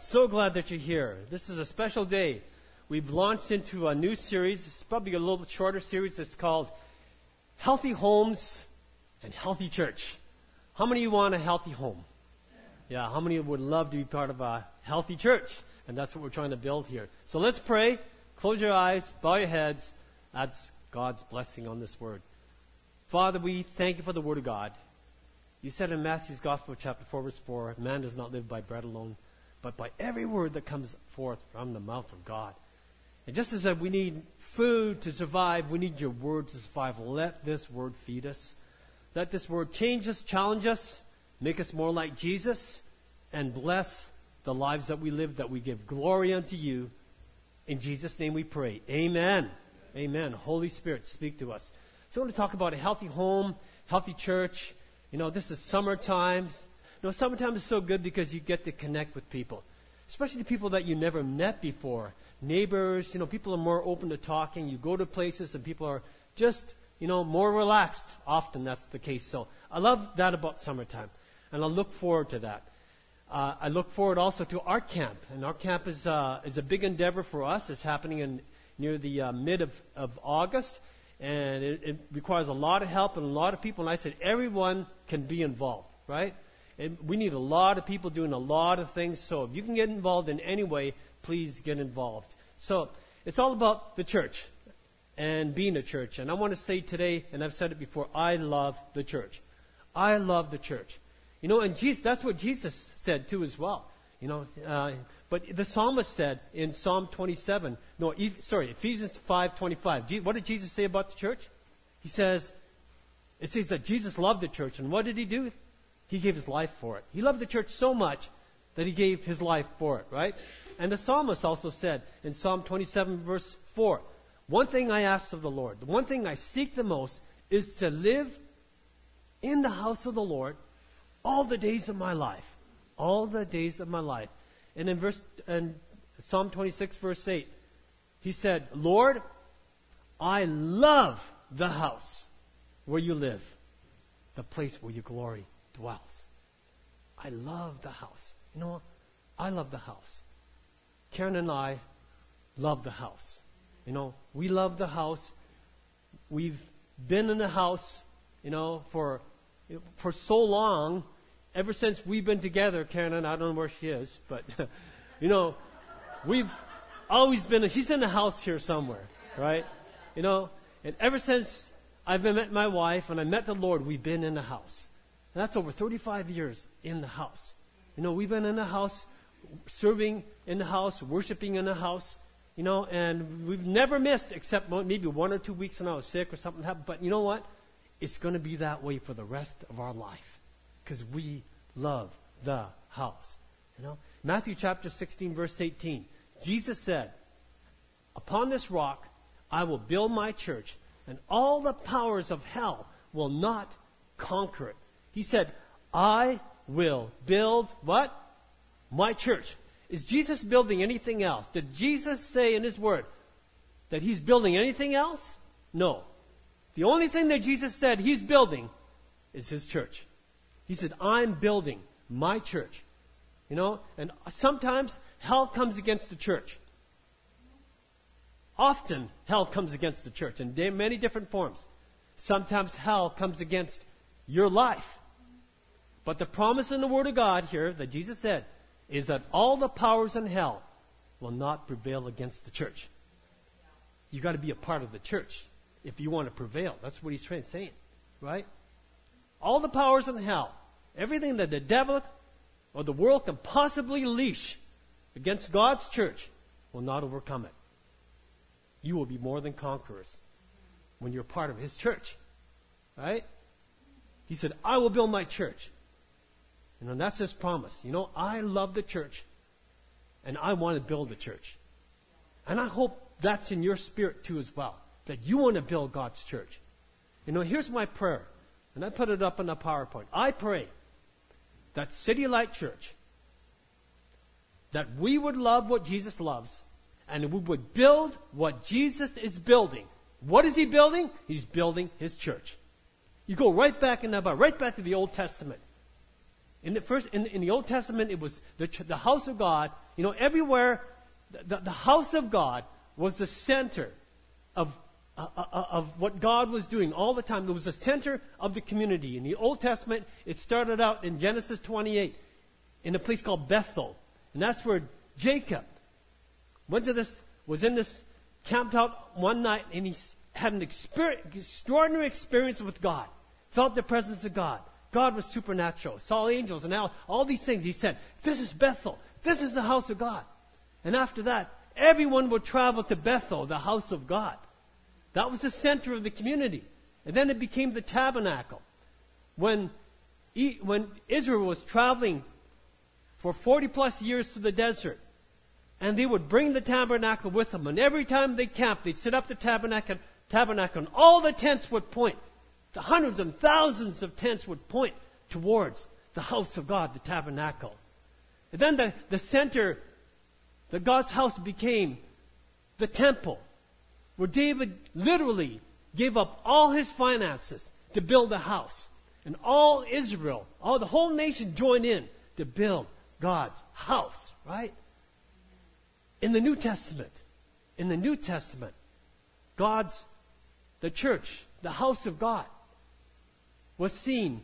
So glad that you're here. This is a special day. We've launched into a new series. It's probably a little shorter series. It's called Healthy Homes and Healthy Church. How many of you want a healthy home? Yeah, how many would love to be part of a healthy church? And that's what we're trying to build here. So let's pray. Close your eyes, bow your heads. That's God's blessing on this word. Father, we thank you for the word of God. You said in Matthew's Gospel, chapter 4, verse 4, man does not live by bread alone, but by every word that comes forth from the mouth of God. And just as we need food to survive, we need your word to survive. Let this word feed us. Let this word change us, challenge us, make us more like Jesus, and bless the lives that we live, that we give glory unto you. In Jesus' name we pray. Amen. Amen. Holy Spirit, speak to us. So I want to talk about a healthy home, healthy church. You know, this is summertime. You know, summertime is so good because you get to connect with people, especially the people that you never met before. Neighbors, you know, people are more open to talking. You go to places and people are just, you know, more relaxed. Often that's the case. So I love that about summertime, and I look forward to that. I look forward also to Art Camp, and Art Camp is a big endeavor for us. It's happening near the mid of August, and it requires a lot of help and a lot of people. And I said everyone can be involved, right? And we need a lot of people doing a lot of things. So if you can get involved in any way, please get involved. So it's all about the church and being a church. And I want to say today, and I've said it before, I love the church. I love the church. You know, and Jesus, that's what Jesus said too as well. You know, but the psalmist said in Psalm 27, Ephesians 5:25. What did Jesus say about the church? He says, it says that Jesus loved the church. And what did he do? He gave his life for it. He loved the church so much that he gave his life for it, right? And the psalmist also said in Psalm 27, verse 4, one thing I ask of the Lord, the one thing I seek the most is to live in the house of the Lord all the days of my life. All the days of my life. And in Psalm 26, verse 8, he said, Lord, I love the house where you live, the place where your glory dwells. I love the house. You know, I love the house. Karen and I love the house. You know, we love the house. We've been in the house, you know, for so long. Ever since we've been together, Karen and I don't know where she is, but, you know, we've always been, she's in the house here somewhere, right? You know, and ever since I've met my wife and I met the Lord, we've been in the house. And that's over 35 years in the house. You know, we've been in the house, serving in the house, worshiping in the house, you know, and we've never missed except maybe 1 or 2 weeks when I was sick or something happened. But you know what? It's going to be that way for the rest of our life. Because we love the house. You know, Matthew chapter 16, verse 18. Jesus said, upon this rock I will build my church, and all the powers of hell will not conquer it. He said, I will build what? My church. Is Jesus building anything else? Did Jesus say in his word that he's building anything else? No. The only thing that Jesus said he's building is his church. He said, I'm building my church. You know, and sometimes hell comes against the church. Often hell comes against the church in many different forms. Sometimes hell comes against your life. But the promise in the Word of God here that Jesus said is that all the powers in hell will not prevail against the church. You got to be a part of the church if you want to prevail. That's what he's trying to say, right? All the powers in hell, everything that the devil or the world can possibly leash against God's church will not overcome it. You will be more than conquerors when you're part of his church, right? He said, I will build my church. And that's his promise. You know, I love the church and I want to build the church. And I hope that's in your spirit too as well, that you want to build God's church. You know, here's my prayer. And I put it up on the PowerPoint. I pray that City Light Church, that we would love what Jesus loves, and we would build what Jesus is building. What is he building? He's building his church. You go right back in the Bible, right back to the Old Testament. In the Old Testament, it was the house of God. You know, everywhere, the house of God was the center of what God was doing all the time. It was the center of the community. In the Old Testament, it started out in Genesis 28 in a place called Bethel. And that's where Jacob was in this, camped out one night, and he had an extraordinary experience with God. Felt the presence of God. God was supernatural. Saw angels and all these things. He said, this is Bethel. This is the house of God. And after that, everyone would travel to Bethel, the house of God. That was the center of the community. And then it became the tabernacle. When Israel was traveling for 40 plus years through the desert, and they would bring the tabernacle with them, and every time they camped, they'd set up the tabernacle, and all the tents would point. The hundreds and thousands of tents would point towards the house of God, the tabernacle. And then the center, the God's house, became the temple, where David literally gave up all his finances to build a house. And all Israel, the whole nation joined in to build God's house, right? In the New Testament, the church, the house of God, was seen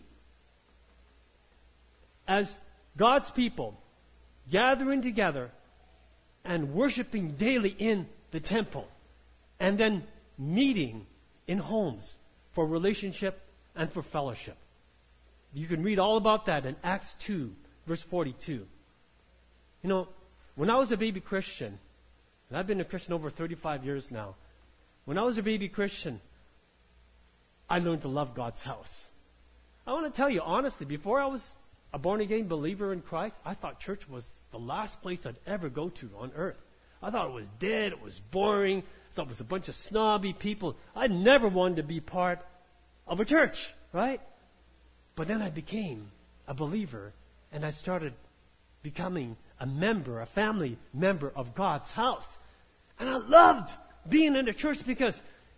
as God's people gathering together and worshiping daily in the temple, and then meeting in homes for relationship and for fellowship. You can read all about that in Acts 2, verse 42. You know, when I was a baby Christian, and I've been a Christian over 35 years now, when I was a baby Christian, I learned to love God's house. I want to tell you honestly, before I was a born-again believer in Christ, I thought church was the last place I'd ever go to on earth. I thought it was dead, it was boring, I thought it was a bunch of snobby people. I never wanted to be part of a church, right? But then I became a believer, and I started becoming a family member of God's house. And I loved being in the church, because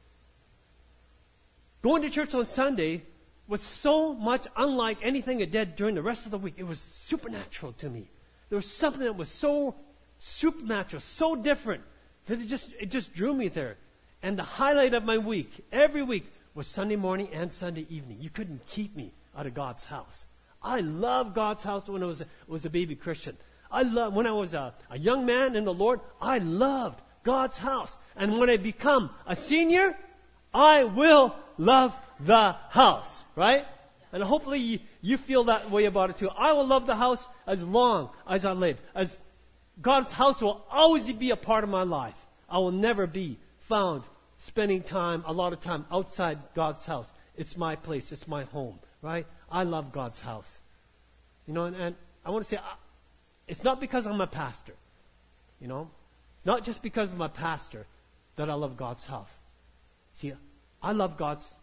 going to church on Sunday was so much unlike anything I did during the rest of the week. It was supernatural to me. There was something that was so supernatural, so different, that it just drew me there. And the highlight of my week, every week, was Sunday morning and Sunday evening. You couldn't keep me out of God's house. I loved God's house when I was a baby Christian. When I was a young man in the Lord, I loved God's house. And when I become a senior, I will love the house, right? And hopefully you feel that way about it too. I will love the house as long as I live. As God's house will always be a part of my life. I will never be found spending a lot of time outside God's house. It's my place. It's my home, right? I love God's house. You know, and I want to say, it's not because I'm a pastor. You know, it's not just because I'm a pastor that I love God's house. See, I love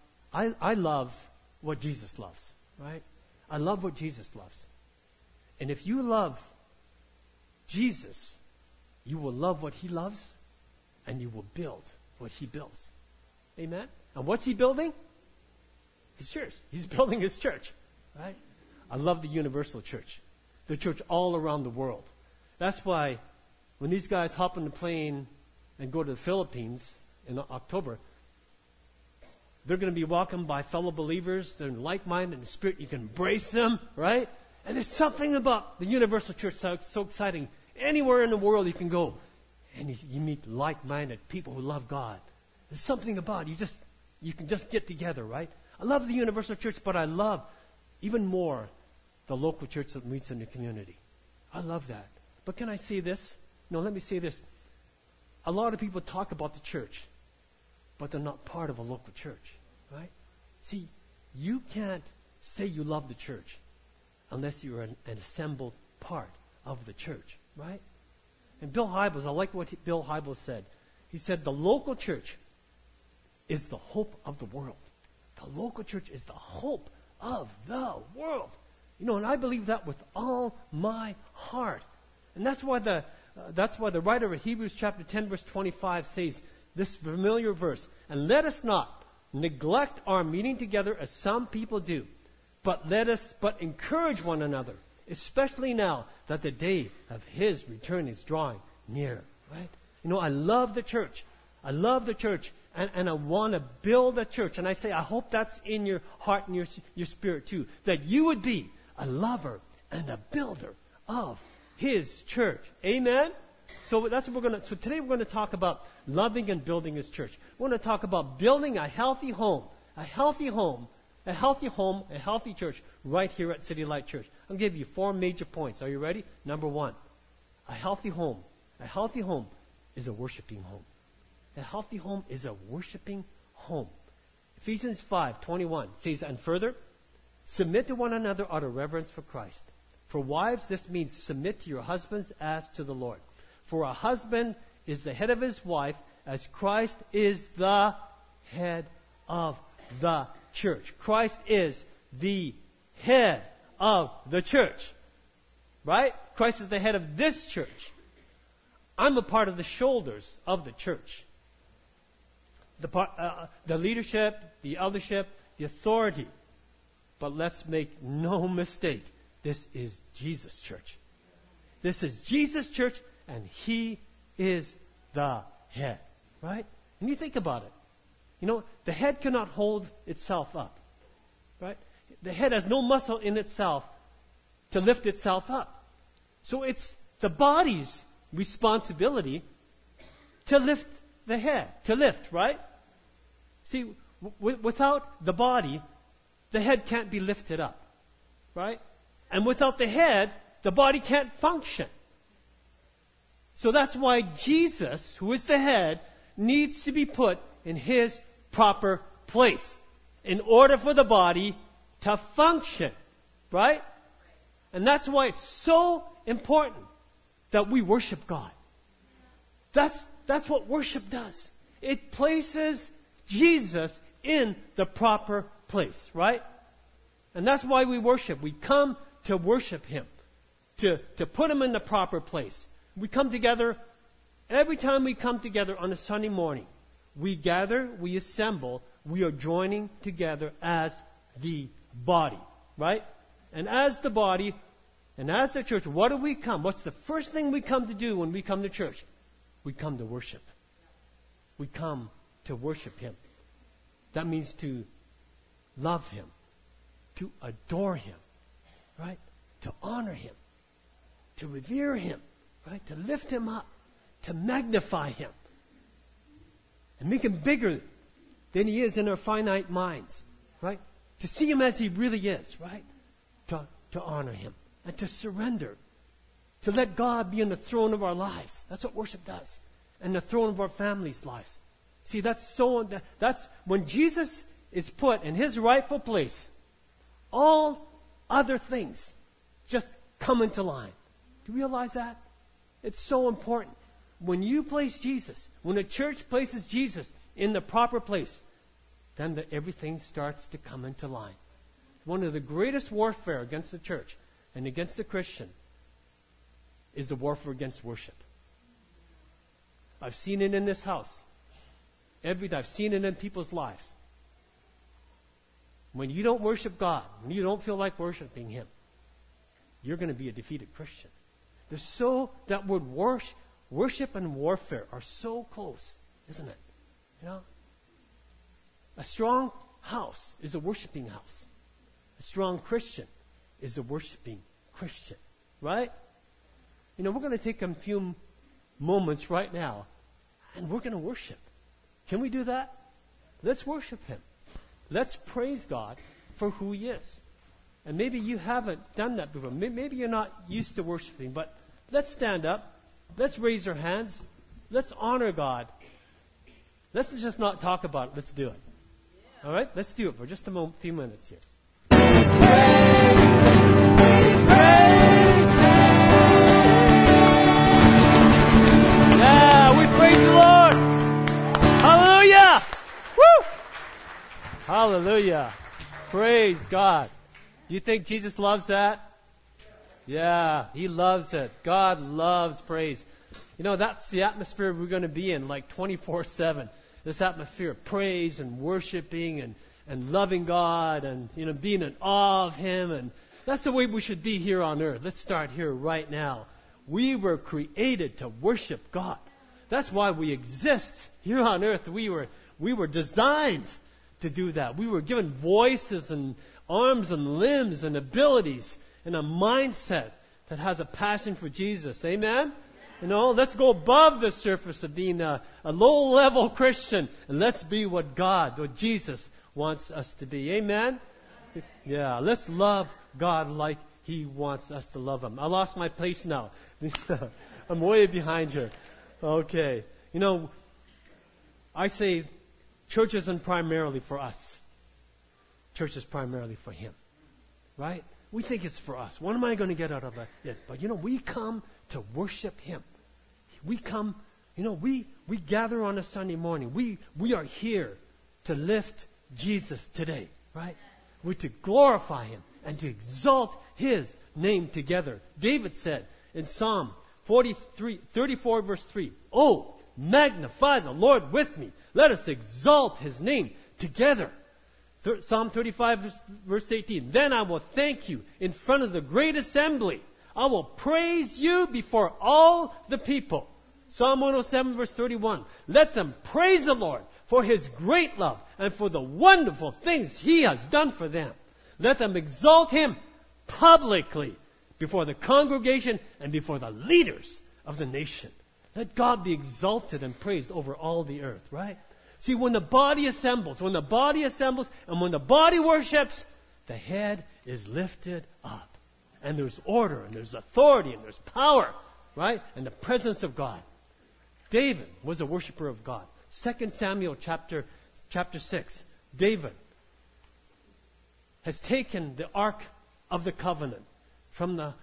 what Jesus loves, right? I love what Jesus loves. And if you love Jesus, you will love what he loves, and you will build what he builds. Amen? And what's he building? His church. He's building his church, right? I love the universal church, the church all around the world. That's why when these guys hop on the plane and go to the Philippines in October, they're going to be welcomed by fellow believers. They're like-minded in spirit. You can embrace them, right? And there's something about the universal church so exciting. Anywhere in the world you can go, and you meet like-minded people who love God. There's something about it. You can just get together, right? I love the universal church, but I love even more the local church that meets in the community. I love that. But can I say this? No, let me say this. A lot of people talk about the church, but they're not part of a local church, right? See, you can't say you love the church unless you're an assembled part of the church, right? And Bill Hybels, I like what Bill Hybels said. He said, the local church is the hope of the world. The local church is the hope of the world. You know, and I believe that with all my heart. And that's why the writer of Hebrews chapter 10, verse 25 says this familiar verse, and let us not neglect our meeting together as some people do, but encourage one another, especially now that the day of His return is drawing near, right? I love the church. I love the church, and I want to build a church. And I say, I hope that's in your heart and your spirit too, that you would be a lover and a builder of His church. Amen? So that's what so today we're going to talk about loving and building His church. We're going to talk about building a healthy home, a healthy home, a healthy home, a healthy church right here at City Light Church. I'll give you 4 major points. Are you ready? Number 1, a healthy home. A healthy home is a worshiping home. A healthy home is a worshiping home. Ephesians 5:21 says, and further, submit to one another out of reverence for Christ. For wives, this means submit to your husbands as to the Lord. For a husband is the head of his wife, as Christ is the head of the church. Christ is the head of the church. Right? Christ is the head of this church. I'm a part of the shoulders of the church. The leadership, the eldership, the authority. But let's make no mistake. This is Jesus' church. This is Jesus' church, and He is the head. Right? And you think about it. The head cannot hold itself up. Right? The head has no muscle in itself to lift itself up. So it's the body's responsibility to lift the head. To lift, right? See, without the body, the head can't be lifted up. Right? And without the head, the body can't function. So that's why Jesus, who is the head, needs to be put in His proper place in order for the body to function. Right? And that's why it's so important that we worship God. That's what worship does. It places Jesus in the proper place, right? And that's why we worship. We come to worship Him, to put Him in the proper place. We come together, every time we come together on a Sunday morning, we gather, we assemble, we are joining together as the body, right? And as the body, and as the church, what do we come? What's the first thing we come to do when we come to church? We come to worship. We come to worship Him. That means to love Him, to adore Him, right? To honor Him, to revere Him, right? To lift Him up, to magnify Him, and make Him bigger than He is in our finite minds, right? To see Him as He really is, right? To honor Him and to surrender, to let God be on the throne of our lives. That's what worship does, and the throne of our families' lives. See, that's when Jesus is put in His rightful place, all other things just come into line. Do you realize that? It's so important. When you place Jesus, when a church places Jesus in the proper place, then everything starts to come into line. One of the greatest warfare against the church and against the Christian is the warfare against worship. I've seen it in this house. Every day. I've seen it in people's lives. When you don't worship God, when you don't feel like worshiping Him, you're going to be a defeated Christian. That word worship and warfare are so close, isn't it? A strong house is a worshiping house. A strong Christian is a worshiping Christian. Right? We're going to take a few moments right now, and we're going to worship. Can we do that? Let's worship Him. Let's praise God for who He is. And maybe you haven't done that before. Maybe you're not used to worshiping, but let's stand up. Let's raise our hands. Let's honor God. Let's just not talk about it. Let's do it. All right? Let's do it for just a few minutes here. Yeah, we praise the Lord. Hallelujah. Woo! Hallelujah. Praise God. Do you think Jesus loves that? Yeah, He loves it. God loves praise. That's the atmosphere we're going to be in, like 24/7. This atmosphere of praise and worshiping and loving God and, being in awe of Him That's the way we should be here on earth. Let's start here right now. We were created to worship God. That's why we exist here on earth. We were designed to do that. We were given voices and arms and limbs and abilities and a mindset that has a passion for Jesus. Amen? You know, let's go above the surface of being a low-level Christian, and let's be what Jesus wants us to be. Amen? Yeah, let's love God like He wants us to love Him. I lost my place now. I'm way behind here. Okay. You know, I say church isn't primarily for us. Church is primarily for Him. Right? We think it's for us. What am I going to get out of it? But, you know, we come to worship Him. We come, you know, we gather on a Sunday morning. We are here to lift Jesus today. Right? We're to glorify Him and to exalt His name together. David said in Psalm 34 verse 3, "Oh, magnify the Lord with me. Let us exalt His name together." Psalm 35 verse 18, "Then I will thank you in front of the great assembly. I will praise you before all the people." Psalm 107 verse 31, "Let them praise the Lord for His great love and for the wonderful things He has done for them. Let them exalt Him publicly before the congregation and before the leaders of the nation." Let God be exalted and praised over all the earth, right? See, when the body assembles and when the body worships, the head is lifted up. And there's order and there's authority and there's power, right? And the presence of God. David was a worshiper of God. 2 Samuel chapter 6. David has taken the Ark of the Covenant from the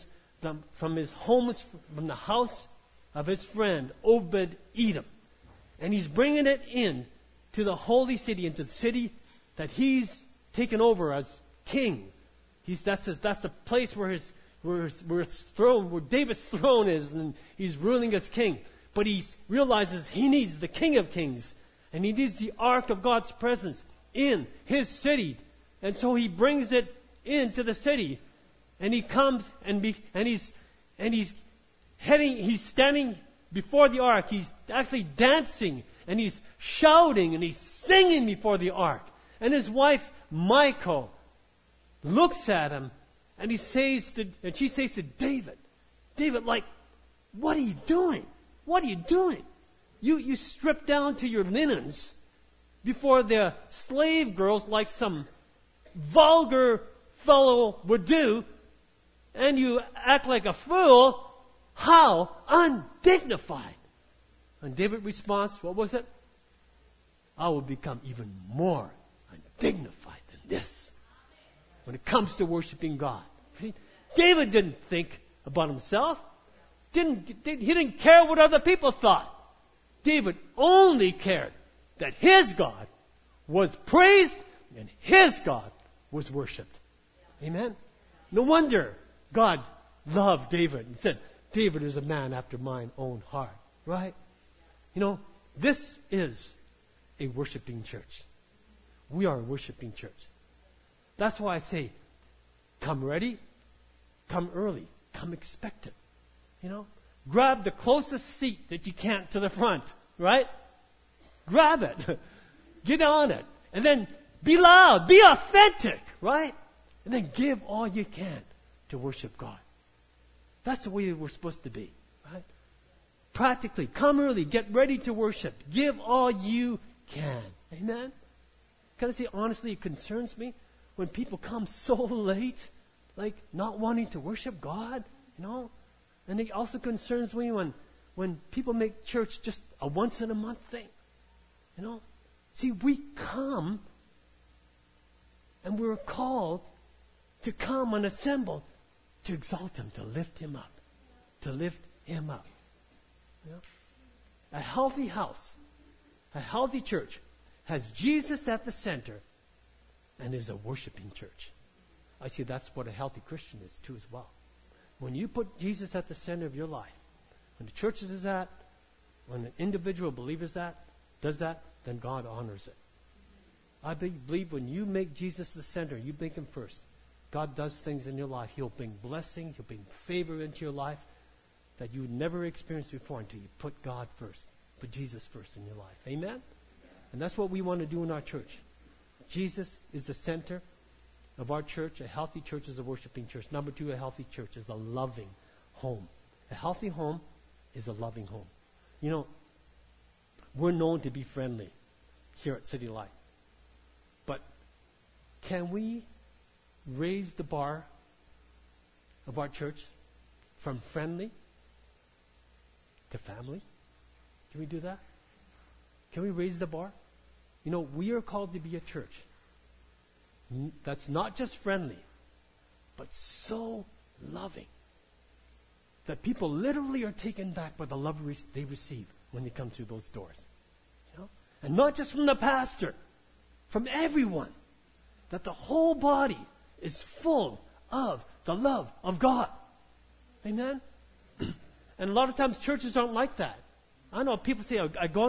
house of his friend Obed-Edom. And he's bringing it in to the holy city, into the city that he's taken over as king. That's the place where David's throne is, and he's ruling as king. But he realizes he needs the King of Kings, and he needs the Ark of God's presence in his city. And so he brings it into the city, and he comes he's standing before the ark. He's actually dancing, and he's shouting, and he's singing before the ark. And his wife, Michal, looks at him, and she says to David, like, what are you doing? What are you doing? You strip down to your linens before the slave girls like some vulgar fellow would do, and you act like a fool. How undignified. And David responds, what was it? I will become even more undignified than this when it comes to worshiping God. David didn't think about himself. He didn't care what other people thought. David only cared that his God was praised and his God was worshipped. Amen? No wonder God loved David and said, David is a man after mine own heart. Right? You know, this is a worshiping church. We are a worshiping church. That's why I say, come ready, come early, come expectant. You know, grab the closest seat that you can to the front, right? Grab it. Get on it. And then be loud, be authentic, right? And then give all you can to worship God. That's the way we're supposed to be, right? Practically, come early, get ready to worship. Give all you can. Amen? Can I say, honestly, it concerns me when people come so late, like not wanting to worship God, you know? And it also concerns me when people make church just a once-in-a-month thing, you know? See, we come, and we're called to come and assemble to exalt Him, to lift Him up. To lift Him up. You know? A healthy house, a healthy church, has Jesus at the center and is a worshiping church. I see that's what a healthy Christian is too as well. When you put Jesus at the center of your life, when the church is that, when an individual believer does that, then God honors it. I believe when you make Jesus the center, you make Him first, God does things in your life. He'll bring blessing. He'll bring favor into your life that you never experienced before until you put God first, put Jesus first in your life. Amen? And that's what we want to do in our church. Jesus is the center of our church. A healthy church is a worshiping church. Number 2, a healthy church is a loving home. A healthy home is a loving home. You know, we're known to be friendly here at City Light. But can we raise the bar of our church from friendly to family? Can we do that? Can we raise the bar? You know, we are called to be a church that's not just friendly, but so loving that people literally are taken back by the love they receive when they come through those doors. You know? And not just from the pastor, from everyone. That the whole body is full of the love of God. Amen? And a lot of times churches aren't like that. I know people say,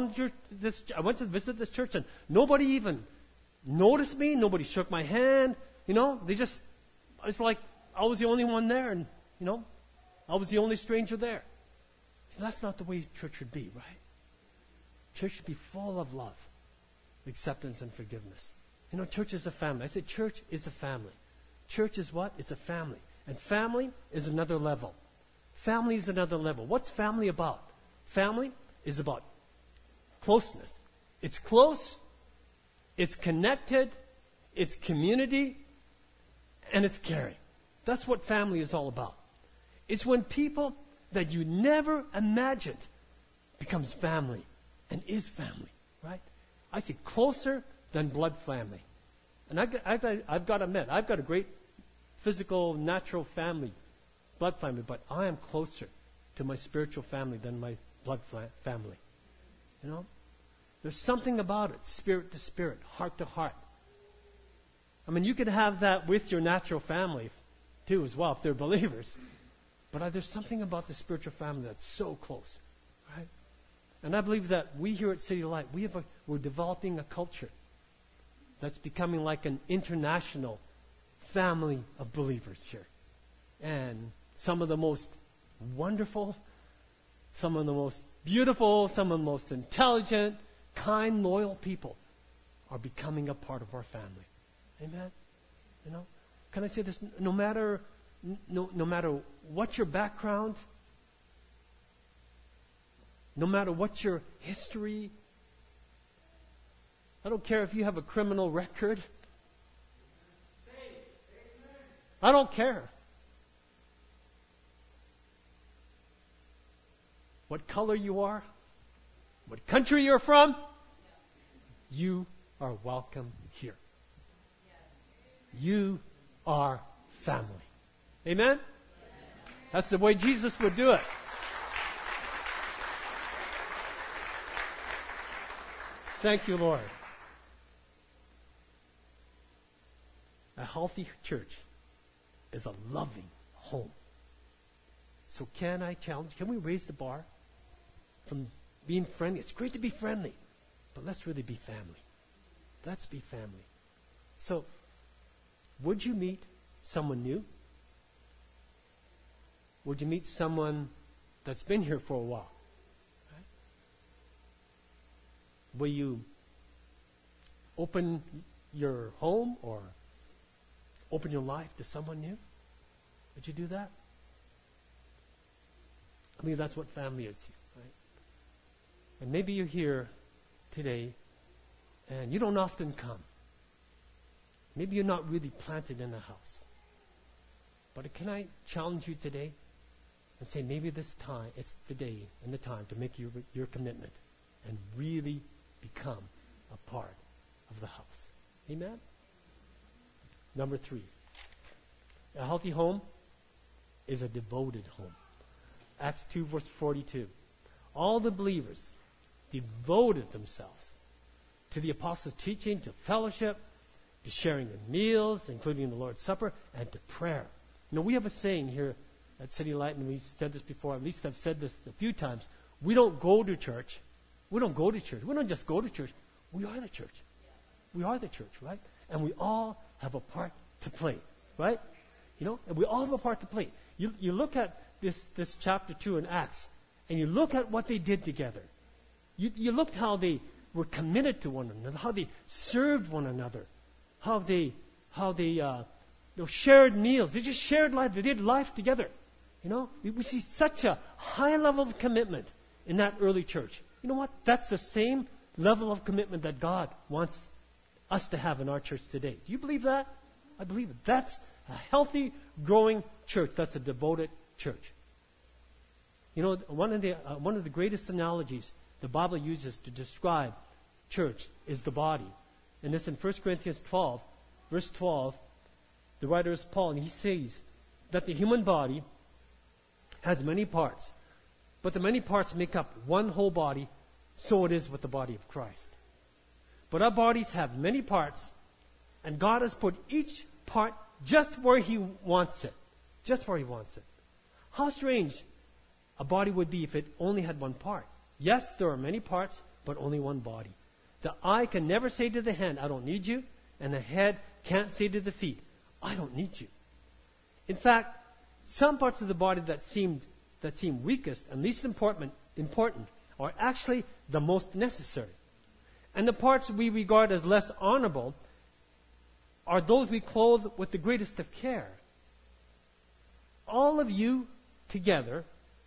I went to visit this church and nobody even noticed me. Nobody shook my hand. You know, it's like I was the only one there and, you know, I was the only stranger there. That's not the way church should be, right? Church should be full of love, acceptance, and forgiveness. You know, church is a family. I said church is a family. Church is what? It's a family. And family is another level. Family is another level. What's family about? Family is about closeness. It's close, it's connected, it's community, and it's caring. That's what family is all about. It's when people that you never imagined becomes family and is family, right? I say closer than blood family. And I've got to admit, I've got a great physical, natural family, blood family, but I am closer to my spiritual family than my blood family. You know? There's something about it, spirit to spirit, heart to heart. I mean, you could have that with your natural family too as well if they're believers. But there's something about the spiritual family that's so close, right? And I believe that we here at City Light, we're developing a culture that's becoming like an international family of believers here. And some of the most wonderful, some of the most beautiful, some of the most intelligent, kind, loyal people are becoming a part of our family. Amen? You know? Can I say this? No matter what your background, no matter what your history, I don't care if you have a criminal record. I don't care. What color you are, what country you're from, you are welcome here. You are family. Amen? That's the way Jesus would do it. Thank you, Lord. A healthy church is a loving home. So can we raise the bar from being friendly? It's great to be friendly, but let's really be family. Let's be family. So, would you meet someone new? Would you meet someone that's been here for a while? Right? Will you open your home or open your life to someone new? Would you do that? I mean, that's what family is, right? And maybe you're here today and you don't often come. Maybe you're not really planted in a house. But can I challenge you today and say maybe this time, it's the day and the time to make your commitment and really become a part of the house. Amen? Number 3, a healthy home is a devoted home. Acts 2 verse 42. All the believers devoted themselves to the apostles' teaching, to fellowship, to sharing in meals, including the Lord's Supper, and to prayer. You know, we have a saying here at City Light, and we've said this before, at least I've said this a few times. We don't go to church. We don't go to church. We don't just go to church. We are the church. We are the church, right? And we all have a part to play, right? And we all have a part to play. You look at this chapter 2 in Acts, and you look at what they did together. You looked how they were committed to one another, how they served one another, how they shared meals. They just shared life. They did life together. We see such a high level of commitment in that early church. You know what? That's the same level of commitment that God wants us to have in our church today. Do you believe that? I believe it. That's a healthy, growing church. That's a devoted church. One of the greatest analogies the Bible uses to describe church is the body. And it's in 1 Corinthians 12, verse 12. The writer is Paul, and he says that the human body has many parts, but the many parts make up one whole body, so it is with the body of Christ. But our bodies have many parts, and God has put each part just where He wants it. Just where He wants it. How strange a body would be if it only had one part. Yes, there are many parts, but only one body. The eye can never say to the hand, I don't need you, and the head can't say to the feet, I don't need you. In fact, some parts of the body that seem weakest and least important are actually the most necessary. And the parts we regard as less honorable are those we clothe with the greatest of care. All of you together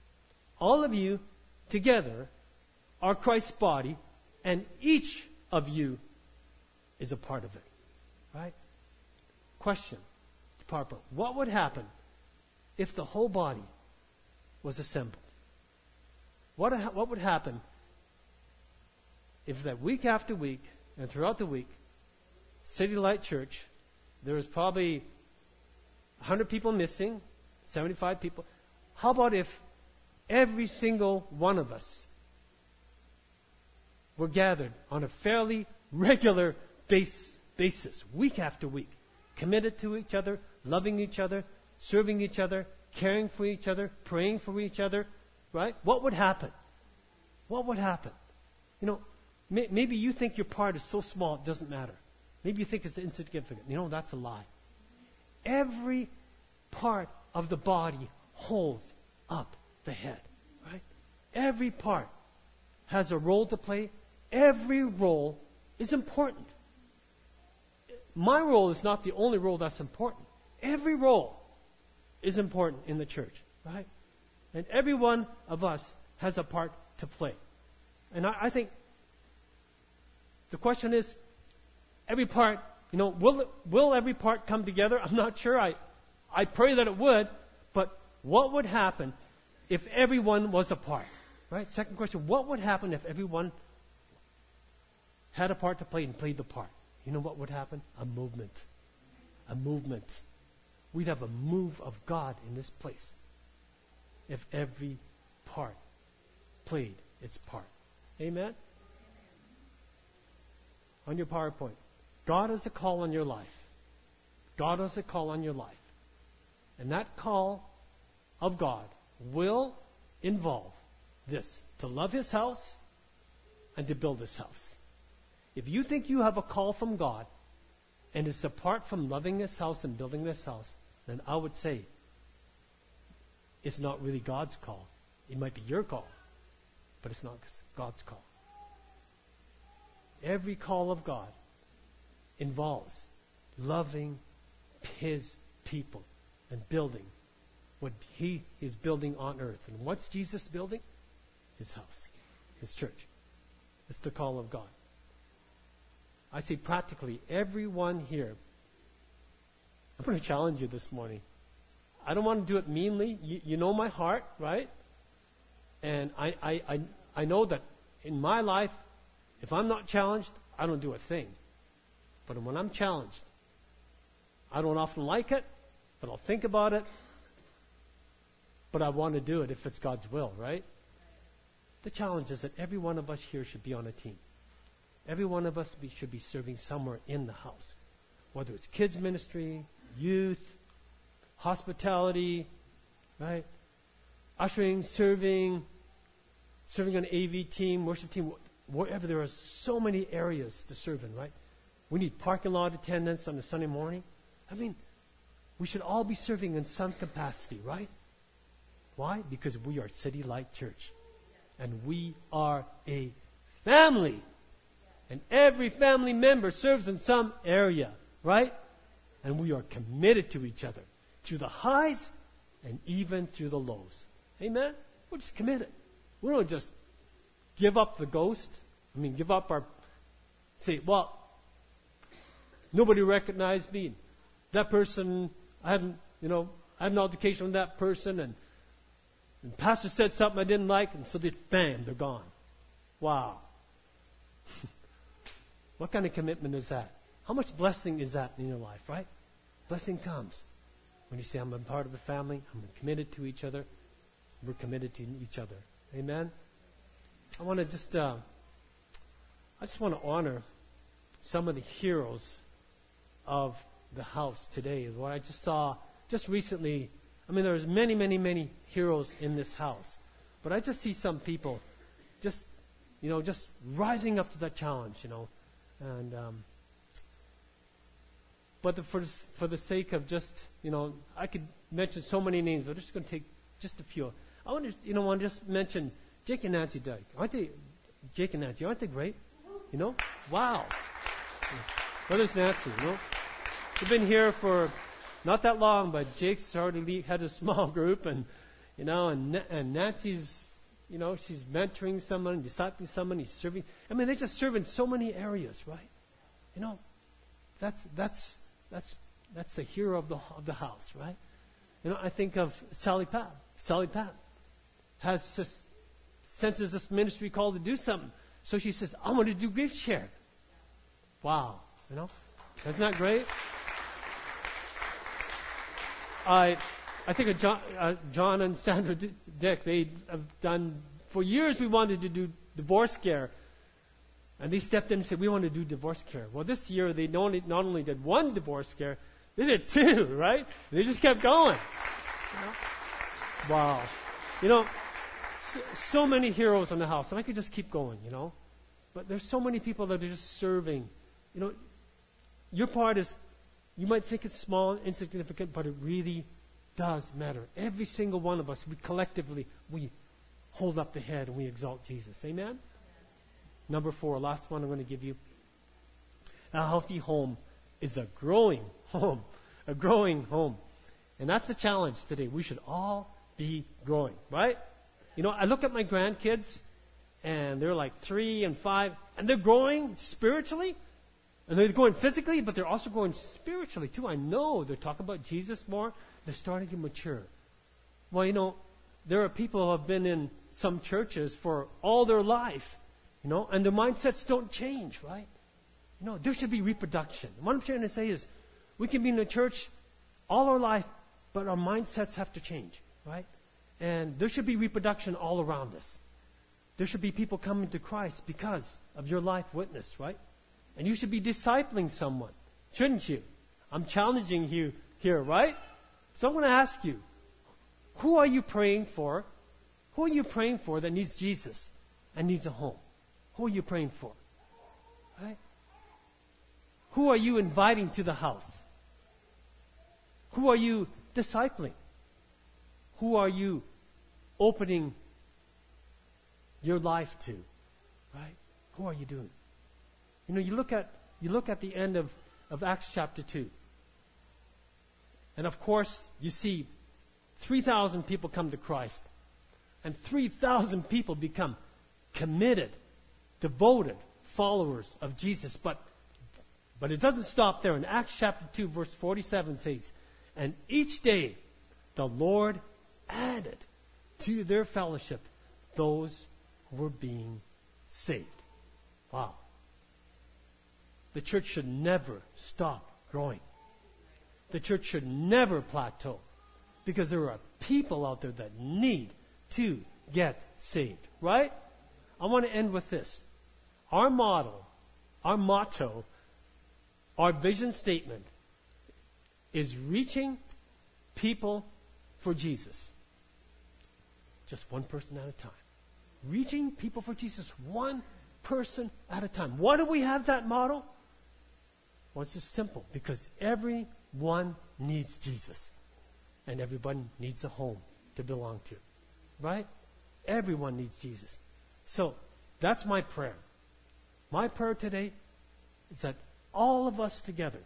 are Christ's body, and each of you is a part of it. Right? Question. What would happen if the whole body was assembled? What would happen if that week after week and throughout the week, City Light Church, there was probably 100 people missing, 75 people. How about if every single one of us were gathered on a fairly regular basis, week after week, committed to each other, loving each other, serving each other, caring for each other, praying for each other, right? What would happen? What would happen? Maybe you think your part is so small it doesn't matter. Maybe you think it's insignificant. That's a lie. Every part of the body holds up the head, right? Every part has a role to play. Every role is important. My role is not the only role that's important. Every role is important in the church, right? And every one of us has a part to play. And I think the question is, every part, will every part come together? I'm not sure. I pray that it would, but what would happen if everyone was a part? Right? Second question, what would happen if everyone had a part to play and played the part? You know what would happen? A movement. A movement. We'd have a move of God in this place if every part played its part. Amen? On your PowerPoint, God has a call on your life. God has a call on your life. And that call of God will involve this, to love His house and to build His house. If you think you have a call from God and it's apart from loving His house and building this house, then I would say it's not really God's call. It might be your call, but it's not God's call. Every call of God involves loving His people and building what He is building on earth. And what's Jesus building? His house, His church. It's the call of God. I say practically everyone here. I'm going to challenge you this morning. I don't want to do it meanly. You know my heart, right? And I know that in my life, if I'm not challenged, I don't do a thing. But when I'm challenged, I don't often like it, but I'll think about it. But I want to do it if it's God's will, right? The challenge is that every one of us here should be on a team. Every one of us should be serving somewhere in the house. Whether it's kids ministry, youth, hospitality, right? Ushering, serving on an AV team, worship team, wherever. There are so many areas to serve in, right? We need parking lot attendants on a Sunday morning. I mean, we should all be serving in some capacity, right? Why? Because we are City Light Church. And we are a family. And every family member serves in some area, right? And we are committed to each other through the highs and even through the lows. Amen? We're just committed. We don't just give up the ghost. Give up say, well, nobody recognized me. That person, I had an altercation with that person, and pastor said something I didn't like, and so bam, they're gone. Wow. What kind of commitment is that? How much blessing is that in your life, right? Blessing comes when you say, I'm a part of the family, I'm committed to each other, we're committed to each other. Amen? I want to just want to honor some of the heroes of the house today. What I just saw just recently, there's many, many, many heroes in this house. But I just see some people just rising up to that challenge, And, but for the sake of just, I could mention so many names, but I'm just going to take just a few. I want to just mention Jake and Nancy Dyke. Jake and Nancy, aren't they great? Wow. Brothers Nancy, They've been here for not that long, but Jake's already had a small group, and Nancy's, she's mentoring someone, discipling someone, he's serving. They just serve in so many areas, right? That's the hero of the house, right? I think of Sally Pat. Sally Pat senses this ministry called to do something, so she says, "I want to do grief share." Wow, isn't that great? I think of John and Sandra Dick. They have done, for years we wanted to do divorce care. And they stepped in and said, we want to do divorce care. Well, this year they not only did one divorce care, they did two, right? They just kept going. Wow. So many heroes in the house. And I could just keep going, But there's so many people that are just serving. Your part is, you might think it's small and insignificant, but it really does matter. Every single one of us, we collectively hold up the head and we exalt Jesus. Amen? Number 4, last one I'm going to give you. A healthy home is a growing home. A growing home. And that's the challenge today. We should all be growing, right? I look at my grandkids, and they're like 3 and 5, and they're growing spiritually. And they're growing physically, but they're also growing spiritually too. I know they're talking about Jesus more. They're starting to mature. Well, there are people who have been in some churches for all their life, and their mindsets don't change, right? There should be reproduction. What I'm trying to say is, we can be in a church all our life, but our mindsets have to change, right? And there should be reproduction all around us. There should be people coming to Christ because of your life witness, right? And you should be discipling someone, shouldn't you? I'm challenging you here, right? So I'm going to ask you, who are you praying for? Who are you praying for that needs Jesus and needs a home? Who are you praying for? Right? Who are you inviting to the house? Who are you discipling? Who are you opening your life to? Right? Who are you doing? You look at the end of Acts chapter 2. And of course, you see 3,000 people come to Christ. And 3,000 people become committed, devoted followers of Jesus. But it doesn't stop there. In Acts chapter 2, verse 47 says, and each day the Lord added to their fellowship those who were being saved. Wow. The church should never stop growing. The church should never plateau, because there are people out there that need to get saved, right? I want to end with this. Our motto, our vision statement is reaching people for Jesus. Just one person at a time. Reaching people for Jesus, one person at a time. Why do we have that motto? Well, it's just simple. Because everyone needs Jesus. And everyone needs a home to belong to. Right? Everyone needs Jesus. So, that's my prayer. My prayer today is that all of us together,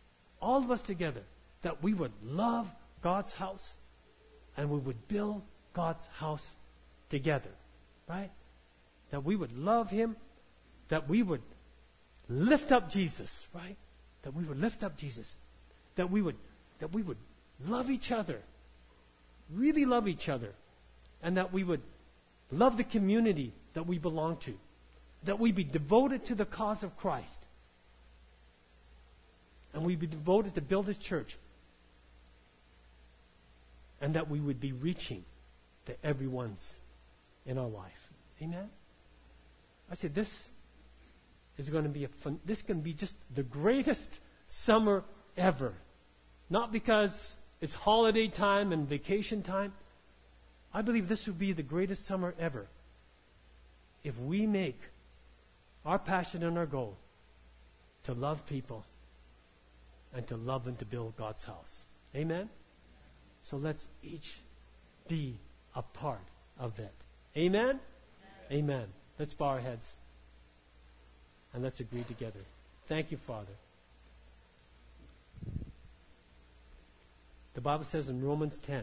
that we would love God's house and we would build God's house together. Right? That we would love Him, that we would lift up Jesus, right? That we would lift up Jesus. That we would love each other, really love each other, and that we would love the community that we belong to. That we be devoted to the cause of Christ. And we be devoted to build His church. And that we would be reaching to everyone's in our life. Amen? I said this is going to be this can be just the greatest summer ever. Not because it's holiday time and vacation time. I believe this would be the greatest summer ever if we make our passion and our goal to love people and to love and to build God's house. Amen? So let's each be a part of it. Amen? Amen. Let's bow our heads and let's agree together. Thank you, Father. The Bible says in Romans 10,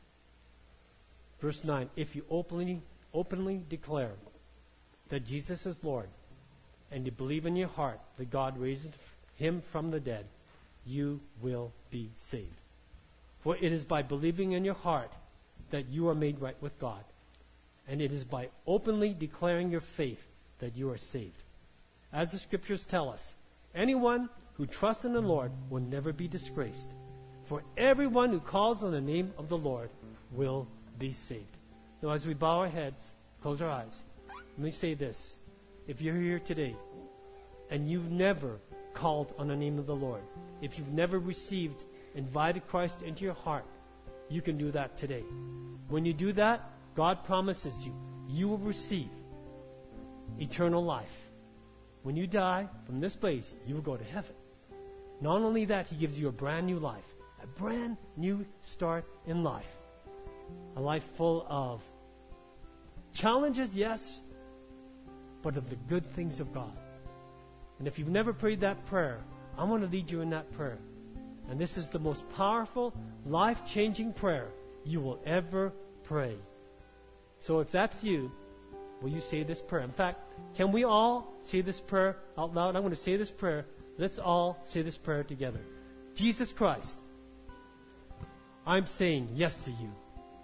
verse 9, if you openly declare that Jesus is Lord and you believe in your heart that God raised Him from the dead, you will be saved. For it is by believing in your heart that you are made right with God. And it is by openly declaring your faith that you are saved. As the Scriptures tell us, anyone who trusts in the Lord will never be disgraced. For everyone who calls on the name of the Lord will be saved. Now, as we bow our heads, close our eyes, let me say this. If you're here today and you've never called on the name of the Lord, if you've never invited Christ into your heart, you can do that today. When you do that, God promises you will receive eternal life. When you die from this place, you will go to heaven. Not only that, He gives you a brand new life, a brand new start in life. A life full of challenges, yes, but of the good things of God. And if you've never prayed that prayer, I want to lead you in that prayer. And this is the most powerful, life-changing prayer you will ever pray. So if that's you, will you say this prayer? In fact, can we all say this prayer out loud? I'm going to say this prayer. Let's all say this prayer together. Jesus Christ, I'm saying yes to you.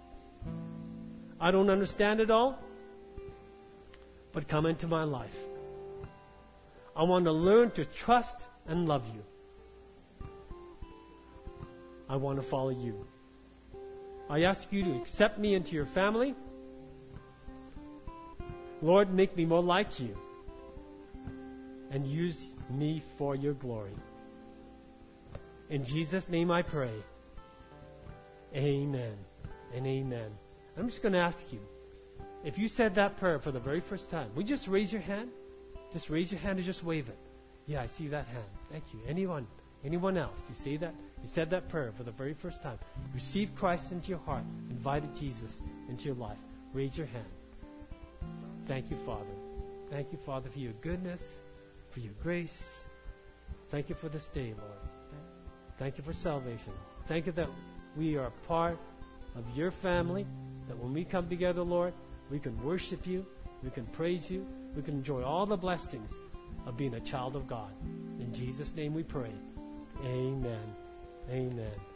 I don't understand it all, but come into my life. I want to learn to trust and love you. I want to follow you. I ask you to accept me into your family. Lord, make me more like you and use me for your glory. In Jesus' name I pray. Amen and amen. I'm just going to ask you, if you said that prayer for the very first time, would you just raise your hand? Just raise your hand and just wave it. Yeah, I see that hand. Thank you. Anyone else? You said that prayer for the very first time. Received Christ into your heart. Invited Jesus into your life. Raise your hand. Thank you, Father. Thank you, Father, for your goodness, for your grace. Thank you for this day, Lord. Thank you for salvation. Thank you that we are a part of your family, that when we come together, Lord, we can worship you, we can praise you, we can enjoy all the blessings of being a child of God. In Jesus' name we pray. Amen. Amen.